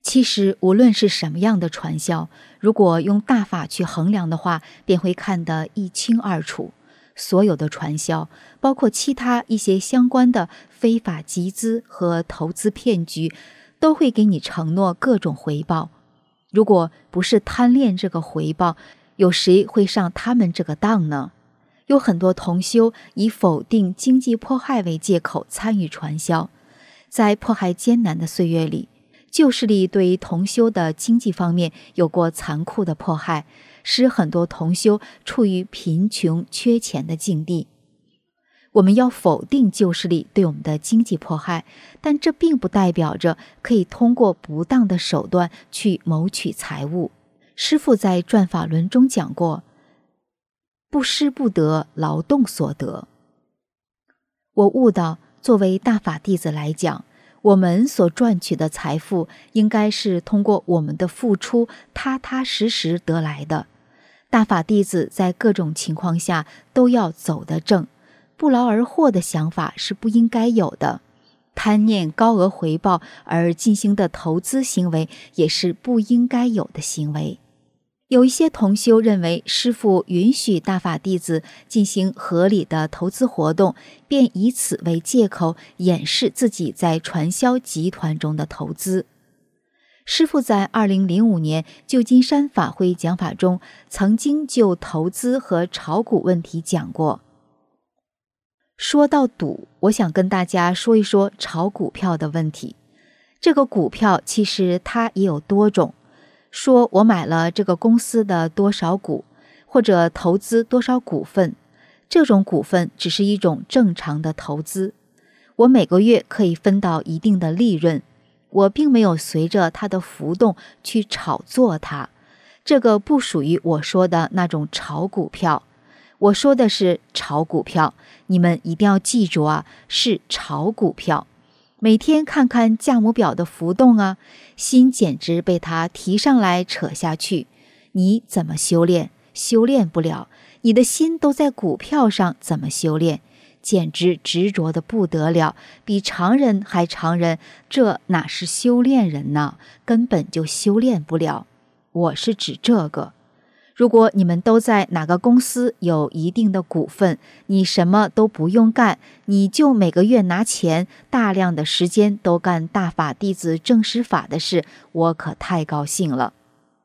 其实无论是什么样的传销，如果用大法去衡量的话，便会看得一清二楚。所有的传销，包括其他一些相关的非法集资和投资骗局，都会给你承诺各种回报。如果不是贪恋这个回报，有谁会上他们这个当呢？有很多同修以否定经济迫害为借口参与传销。在迫害艰难的岁月里，旧势力对同修的经济方面有过残酷的迫害，使很多同修处于贫穷缺钱的境地。我们要否定旧势力对我们的经济迫害，但这并不代表着可以通过不当的手段去谋取财物。师父在转法轮中讲过，不施不得劳动所得。我悟到，作为大法弟子来讲，我们所赚取的财富应该是通过我们的付出踏踏实实得来的。大法弟子在各种情况下都要走得正，不劳而获的想法是不应该有的。贪念高额回报而进行的投资行为也是不应该有的行为。有一些同修认为师父允许大法弟子进行合理的投资活动，便以此为借口掩饰自己在传销集团中的投资。师父在二零零五年旧金山法会讲法中曾经就投资和炒股问题讲过。说到赌，我想跟大家说一说炒股票的问题。这个股票其实它也有多种，说我买了这个公司的多少股，或者投资多少股份，这种股份只是一种正常的投资，我每个月可以分到一定的利润，我并没有随着它的浮动去炒作它，这个不属于我说的那种炒股票。我说的是炒股票，你们一定要记住啊，是炒股票。每天看看价目表的浮动啊，心简直被它提上来扯下去。你怎么修炼？修炼不了。你的心都在股票上，怎么修炼？简直执着的不得了，比常人还常人，这哪是修炼人呢？根本就修炼不了。我是指这个。如果你们都在哪个公司有一定的股份，你什么都不用干，你就每个月拿钱，大量的时间都干大法弟子正实法的事，我可太高兴了。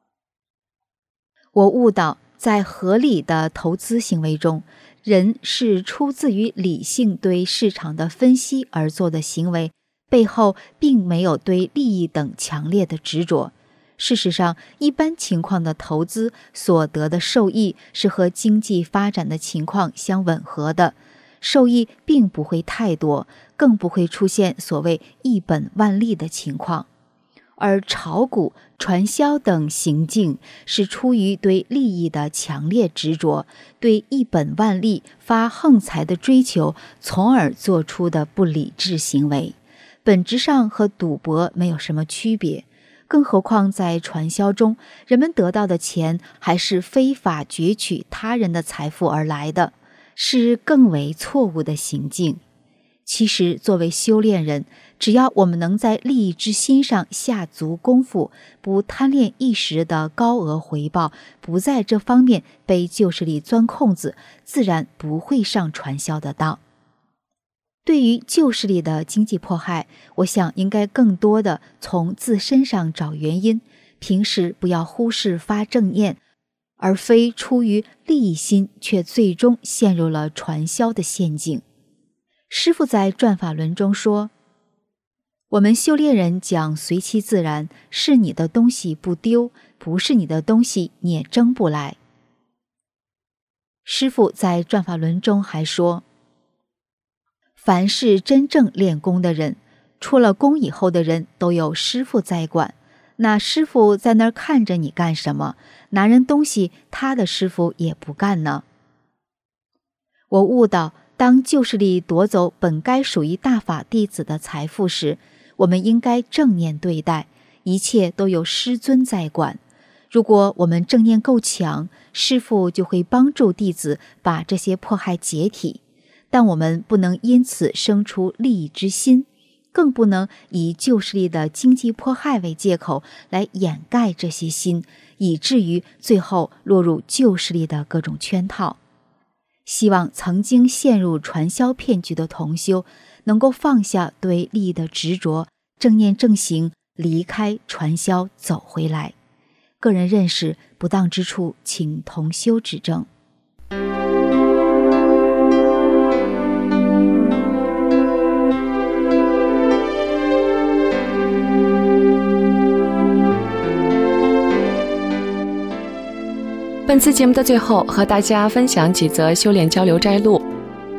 我悟到，在合理的投资行为中，人是出自于理性对市场的分析而做的行为，背后并没有对利益等强烈的执着。事实上，一般情况的投资所得的收益是和经济发展的情况相吻合的，收益并不会太多，更不会出现所谓一本万利的情况。而炒股、传销等行径是出于对利益的强烈执着，对一本万利、发横财的追求，从而做出的不理智行为，本质上和赌博没有什么区别。更何况在传销中，人们得到的钱还是非法攫取他人的财富而来的，是更为错误的行径。其实作为修炼人，只要我们能在利益之心上下足功夫，不贪恋一时的高额回报，不在这方面被旧势力钻空子，自然不会上传销的当。对于旧势力的经济迫害，我想应该更多的从自身上找原因，平时不要忽视发正念，而非出于利益心却最终陷入了传销的陷阱。师父在转法轮中说，我们修炼人讲随其自然，是你的东西不丢，不是你的东西你也争不来。师父在转法轮中还说，凡是真正练功的人，出了功以后的人都有师父在管，那师父在那儿看着你干什么？拿人东西他的师父也不干呢。我悟到，当旧势力夺走本该属于大法弟子的财富时，我们应该正念对待，一切都有师尊在管。如果我们正念够强，师父就会帮助弟子把这些迫害解体。但我们不能因此生出利益之心， 更不能以旧势力的经济迫害为借口来掩盖这些心，以至于最后落入旧势力的各种圈套。希望曾经陷入传销骗局的同修能够放下对利益的执着，正念正行，离开传销走回来。个人认识不当之处，请同修指正。 本次节目的最后，和大家分享几则修炼交流摘录。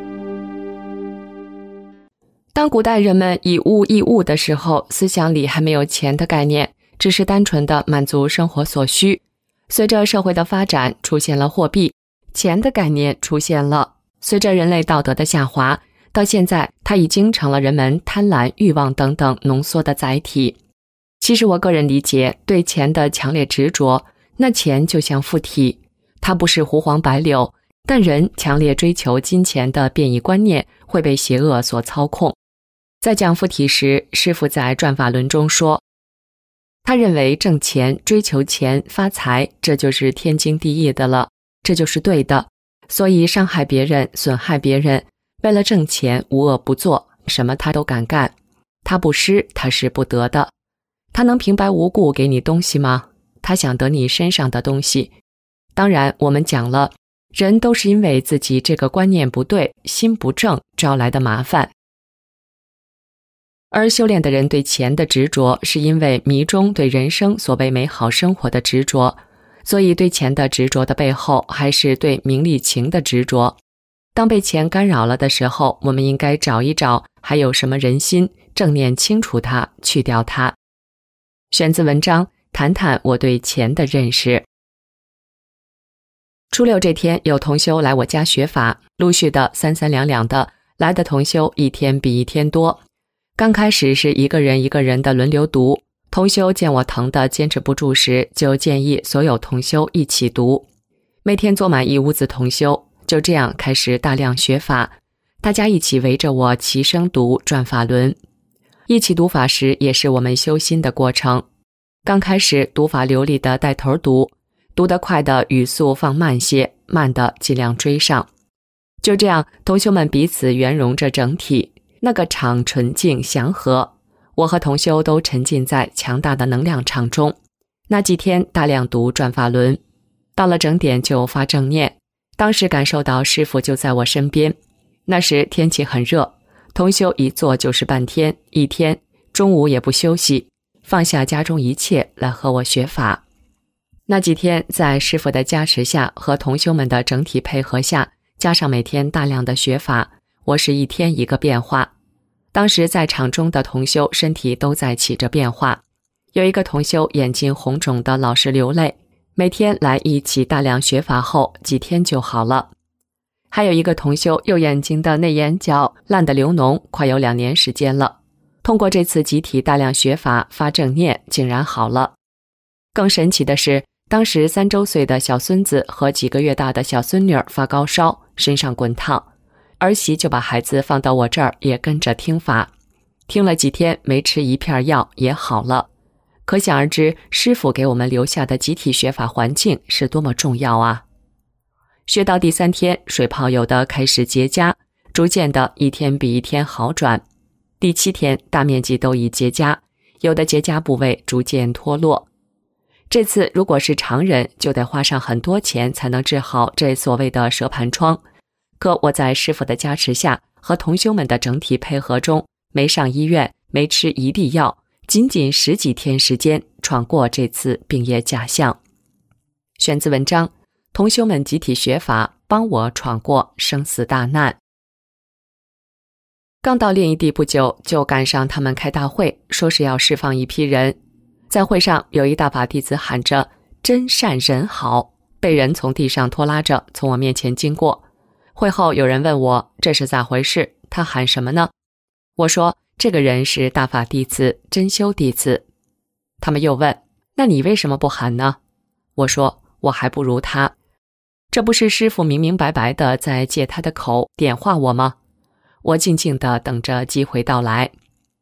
当古代人们以物易物的时候，思想里还没有钱的概念，只是单纯的满足生活所需。随着社会的发展，出现了货币，钱的概念出现了。随着人类道德的下滑，到现在它已经成了人们贪婪、欲望等等浓缩的载体。其实我个人理解，对钱的强烈执着，那钱就像附体，它不是胡黄白柳，但人强烈追求金钱的变异观念会被邪恶所操控。在讲附体时，师父在转法轮中说，他认为挣钱、追求钱、发财，这就是天经地义的了，这就是对的。所以伤害别人、损害别人，为了挣钱无恶不作，什么他都敢干。他不施，他是不得的。他能平白无故给你东西吗？他想得你身上的东西。当然我们讲了，人都是因为自己这个观念不对，心不正，招来的麻烦。而修炼的人对钱的执着，是因为迷中对人生所谓美好生活的执着，所以对钱的执着的背后，还是对名利情的执着。当被钱干扰了的时候，我们应该找一找还有什么人心，正念清除它，去掉它。选自文章，谈谈我对钱的认识。初六这天，有同修来我家学法，陆续的三三两两的来的同修一天比一天多。刚开始是一个人一个人的轮流读，同修见我疼得坚持不住时，就建议所有同修一起读。每天坐满一屋子同修，就这样开始大量学法，大家一起围着我齐声读转法轮。一起读法时也是我们修心的过程。刚开始读法流利的带头读，读得快的语速放慢些，慢的尽量追上。就这样，同修们彼此圆融着整体，那个场纯净祥和，我和同修都沉浸在强大的能量场中。那几天大量读转法轮，到了整点就发正念，当时感受到师父就在我身边。那时天气很热，同修一坐就是半天一天，中午也不休息，放下家中一切来和我学法。那几天在师父的加持下和同修们的整体配合下，加上每天大量的学法，我是一天一个变化。当时在场中的同修身体都在起着变化，有一个同修眼睛红肿的老是流泪，每天来一起大量学法后几天就好了。还有一个同修右眼睛的内眼角烂得流脓，快有两年时间了，通过这次集体大量学法发正念，竟然好了。更神奇的是，当时三周岁的小孙子和几个月大的小孙女儿发高烧，身上滚烫，儿媳就把孩子放到我这儿，也跟着听法。听了几天，没吃一片药也好了。可想而知，师父给我们留下的集体学法环境是多么重要啊！学到第三天，水泡有的开始结痂，逐渐的一天比一天好转。第七天，大面积都已结痂，有的结痂部位逐渐脱落。这次如果是常人，就得花上很多钱才能治好这所谓的蛇盘疮。可我在师父的加持下和同修们的整体配合中，没上医院，没吃一粒药，仅仅十几天时间闯过这次病业假象。选自文章，同修们集体学法，帮我闯过生死大难。刚到另一地不久，就赶上他们开大会，说是要释放一批人。在会上，有一大法弟子喊着真善人好，被人从地上拖拉着从我面前经过。会后有人问我这是咋回事，他喊什么呢？我说这个人是大法弟子，真修弟子。他们又问，那你为什么不喊呢？我说我还不如他，这不是师父明明白白的在借他的口点化我吗？我静静地等着机会到来。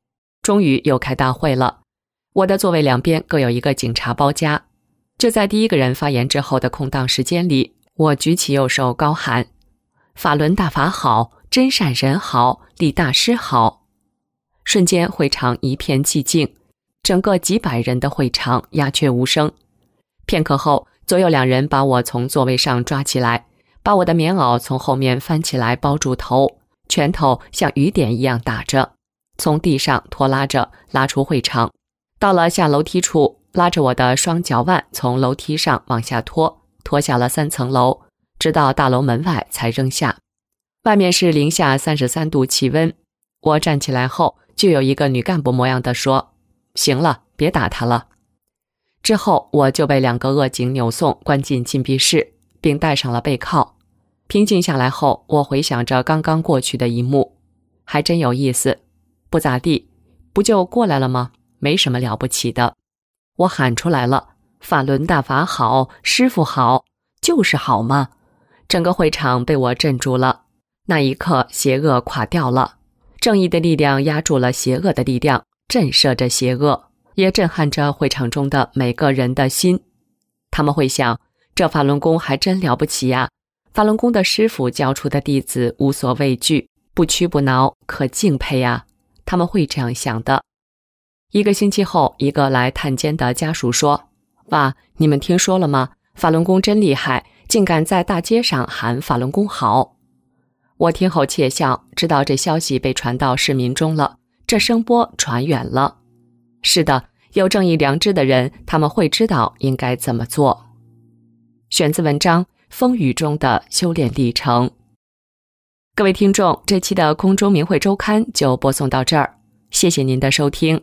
终于又开大会了，我的座位两边各有一个警察包夹。就在第一个人发言之后的空档时间里，我举起右手高喊：法轮大法好，真善人好，李大师好。瞬间会场一片寂静，整个几百人的会场鸦雀无声。片刻后，左右两人把我从座位上抓起来，把我的棉袄从后面翻起来包住头，拳头像雨点一样打着，从地上拖拉着拉出会场。到了下楼梯处，拉着我的双脚腕从楼梯上往下拖，拖下了三层楼，直到大楼门外才扔下。外面是零下三十三度气温。我站起来后，就有一个女干部模样的说：行了，别打他了。之后我就被两个恶警扭送关进禁闭室，并戴上了背铐。平静下来后，我回想着刚刚过去的一幕，还真有意思。不咋地，不就过来了吗？没什么了不起的。我喊出来了：法轮大法好，师父好，就是好嘛。整个会场被我镇住了。那一刻，邪恶垮掉了，正义的力量压住了邪恶的力量，震慑着邪恶，也震撼着会场中的每个人的心。他们会想，这法轮功还真了不起呀，法轮功的师父教出的弟子无所畏惧，不屈不挠，可敬佩呀。他们会这样想的。一个星期后，一个来探监的家属说：哇，你们听说了吗？法轮功真厉害，竟敢在大街上喊法轮功好。我听后窃笑，知道这消息被传到市民中了，这声波传远了。是的，有正义良知的人，他们会知道应该怎么做。选自文章《风雨中的修炼历程》。各位听众，这期的空中明慧周刊就播送到这儿，谢谢您的收听。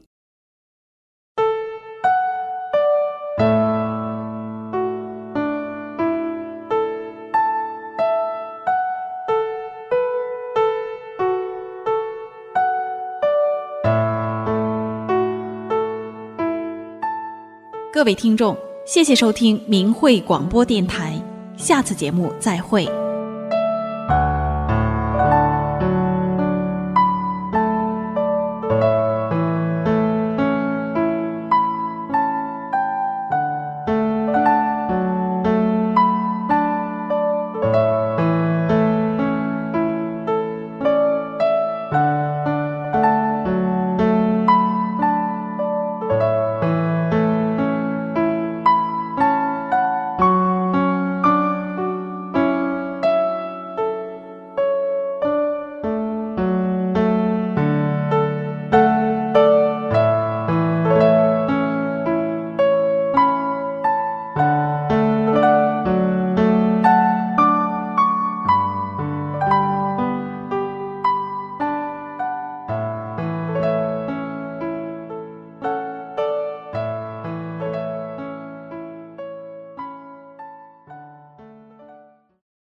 各位听众，谢谢收听明慧广播电台，下次节目再会。